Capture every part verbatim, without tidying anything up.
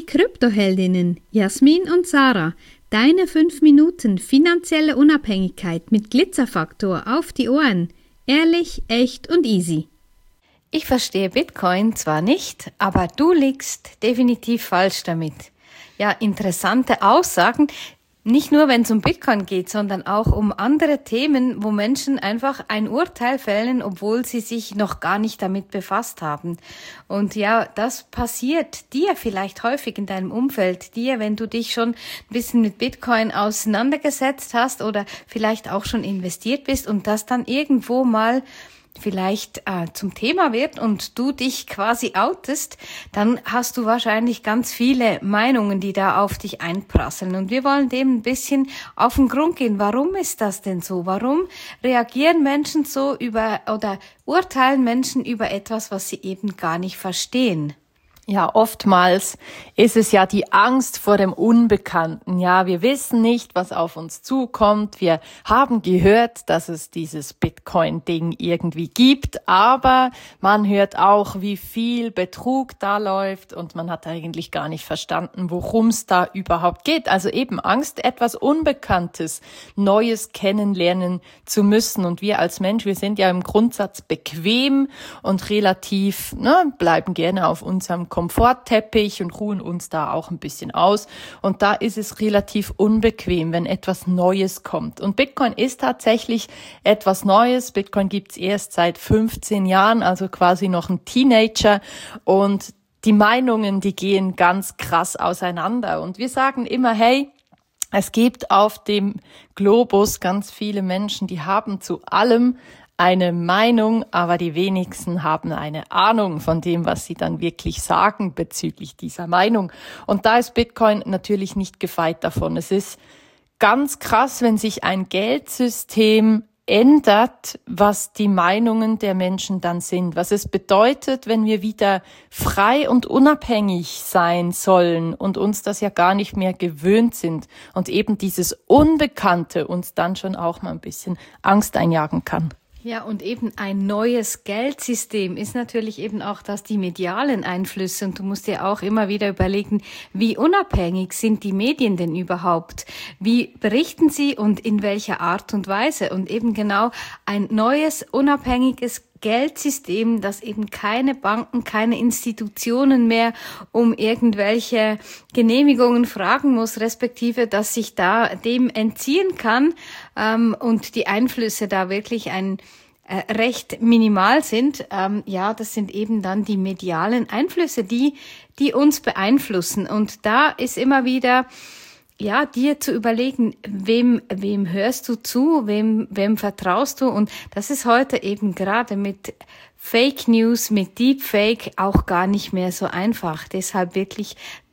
Kryptoheldinnen Jasmin und Sarah. Deine fünf Minuten finanzielle Unabhängigkeit mit Glitzerfaktor auf die Ohren. Ehrlich, echt und easy. Ich verstehe Bitcoin zwar nicht, aber du liegst definitiv falsch damit. Ja, interessante Aussagen. Nicht nur, wenn es um Bitcoin geht, sondern auch um andere Themen, wo Menschen einfach ein Urteil fällen, obwohl sie sich noch gar nicht damit befasst haben. Und ja, das passiert dir vielleicht häufig in deinem Umfeld, dir, wenn du dich schon ein bisschen mit Bitcoin auseinandergesetzt hast oder vielleicht auch schon investiert bist und das dann irgendwo mal vielleicht äh, zum Thema wird und du dich quasi outest, dann hast du wahrscheinlich ganz viele Meinungen, die da auf dich einprasseln. Und wir wollen dem ein bisschen auf den Grund gehen. Warum ist das denn so? Warum reagieren Menschen so über oder urteilen Menschen über etwas, was sie eben gar nicht verstehen? Ja, oftmals ist es ja die Angst vor dem Unbekannten. Ja, wir wissen nicht, was auf uns zukommt. Wir haben gehört, dass es dieses Bitcoin-Ding irgendwie gibt, aber man hört auch, wie viel Betrug da läuft und man hat eigentlich gar nicht verstanden, worum es da überhaupt geht. Also eben Angst, etwas Unbekanntes, Neues kennenlernen zu müssen. Und wir als Mensch, wir sind ja im Grundsatz bequem und relativ, ne, bleiben gerne auf unserem Komfortteppich und ruhen uns da auch ein bisschen aus. Und da ist es relativ unbequem, wenn etwas Neues kommt. Und Bitcoin ist tatsächlich etwas Neues. Bitcoin gibt's erst seit fünfzehn Jahren, also quasi noch ein Teenager. Und die Meinungen, die gehen ganz krass auseinander. Und wir sagen immer, hey, es gibt auf dem Globus ganz viele Menschen, die haben zu allem eine Meinung, aber die wenigsten haben eine Ahnung von dem, was sie dann wirklich sagen bezüglich dieser Meinung. Und da ist Bitcoin natürlich nicht gefeit davon. Es ist ganz krass, wenn sich ein Geldsystem ändert, was die Meinungen der Menschen dann sind. Was es bedeutet, wenn wir wieder frei und unabhängig sein sollen und uns das ja gar nicht mehr gewöhnt sind und eben dieses Unbekannte uns dann schon auch mal ein bisschen Angst einjagen kann. Ja, und eben ein neues Geldsystem ist natürlich eben auch das die medialen Einflüsse. Und du musst dir auch immer wieder überlegen, wie unabhängig sind die Medien denn überhaupt? Wie berichten sie und in welcher Art und Weise? Und eben genau ein neues, unabhängiges Geldsystem, das eben keine Banken, keine Institutionen mehr um irgendwelche Genehmigungen fragen muss, respektive, dass sich da dem entziehen kann ähm, und die Einflüsse da wirklich ein äh, recht minimal sind. Ähm, ja, das sind eben dann die medialen Einflüsse, die die uns beeinflussen. Und da ist immer wieder ja, dir zu überlegen, wem, wem hörst du zu, wem, wem vertraust du? Und das ist heute eben gerade mit Fake News, mit Deepfake auch gar nicht mehr so einfach. Deshalb wirklich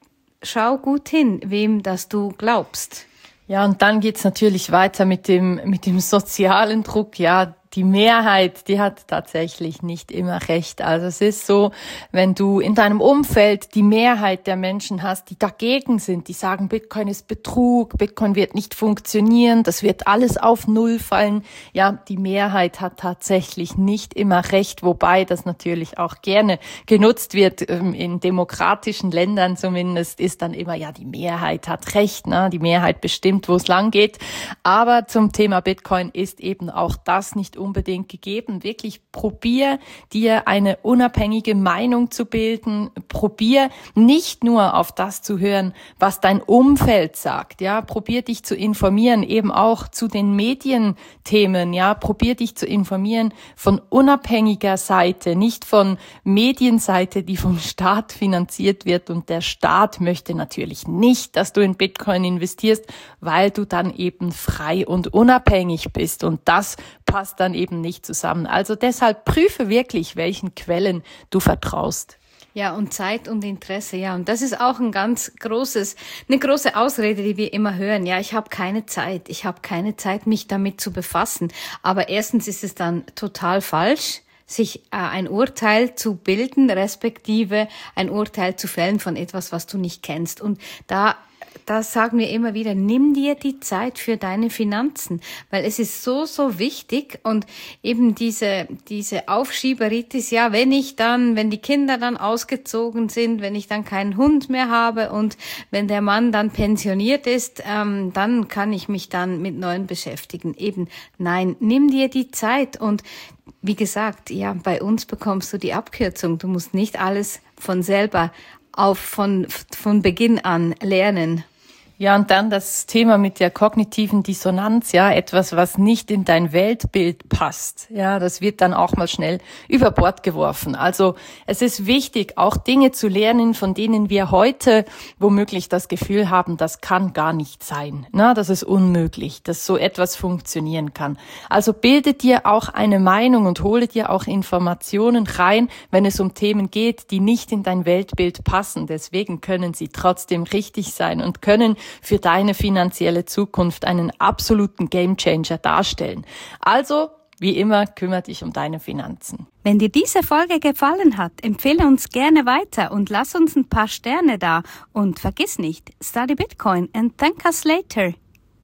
schau gut hin, wem das du glaubst. Ja, und dann geht's natürlich weiter mit dem, mit dem sozialen Druck, ja. Die Mehrheit, die hat tatsächlich nicht immer recht. Also es ist so, wenn du in deinem Umfeld die Mehrheit der Menschen hast, die dagegen sind, die sagen, Bitcoin ist Betrug, Bitcoin wird nicht funktionieren, das wird alles auf Null fallen. Ja, die Mehrheit hat tatsächlich nicht immer recht, wobei das natürlich auch gerne genutzt wird. In demokratischen Ländern zumindest ist dann immer, ja, die Mehrheit hat recht, ne? Die Mehrheit bestimmt, wo es lang geht. Aber zum Thema Bitcoin ist eben auch das nicht unbedingt gegeben. Wirklich probier, dir eine unabhängige Meinung zu bilden. Probier nicht nur auf das zu hören, was dein Umfeld sagt. Ja, probier dich zu informieren, eben auch zu den Medienthemen. Ja, probier dich zu informieren von unabhängiger Seite, nicht von Medienseite, die vom Staat finanziert wird. Und der Staat möchte natürlich nicht, dass du in Bitcoin investierst, weil du dann eben frei und unabhängig bist. Und das passt dann eben nicht zusammen. Also deshalb prüfe wirklich, welchen Quellen du vertraust. Ja, und Zeit und Interesse, ja. Und das ist auch ein ganz großes, eine große Ausrede, die wir immer hören. Ja, ich habe keine Zeit. Ich habe keine Zeit, mich damit zu befassen. Aber erstens ist es dann total falsch, sich äh, ein Urteil zu bilden, respektive ein Urteil zu fällen von etwas, was du nicht kennst. Und da das sagen wir immer wieder, nimm dir die Zeit für deine Finanzen, weil es ist so, so wichtig und eben diese, diese Aufschieberitis, ja, wenn ich dann, wenn die Kinder dann ausgezogen sind, wenn ich dann keinen Hund mehr habe und wenn der Mann dann pensioniert ist, ähm, dann kann ich mich dann mit Neuen beschäftigen. Eben, nein, nimm dir die Zeit und wie gesagt, ja, bei uns bekommst du die Abkürzung. Du musst nicht alles von selber auf, von, von Beginn an lernen. Ja, und dann das Thema mit der kognitiven Dissonanz, ja, etwas, was nicht in dein Weltbild passt. Ja, das wird dann auch mal schnell über Bord geworfen. Also, es ist wichtig, auch Dinge zu lernen, von denen wir heute womöglich das Gefühl haben, das kann gar nicht sein. Na, das ist unmöglich, dass so etwas funktionieren kann. Also, bilde dir auch eine Meinung und hole dir auch Informationen rein, wenn es um Themen geht, die nicht in dein Weltbild passen. Deswegen können sie trotzdem richtig sein und können für deine finanzielle Zukunft einen absoluten Gamechanger darstellen. Also, wie immer, kümmere dich um deine Finanzen. Wenn dir diese Folge gefallen hat, empfehle uns gerne weiter und lass uns ein paar Sterne da. Und vergiss nicht, study Bitcoin and thank us later.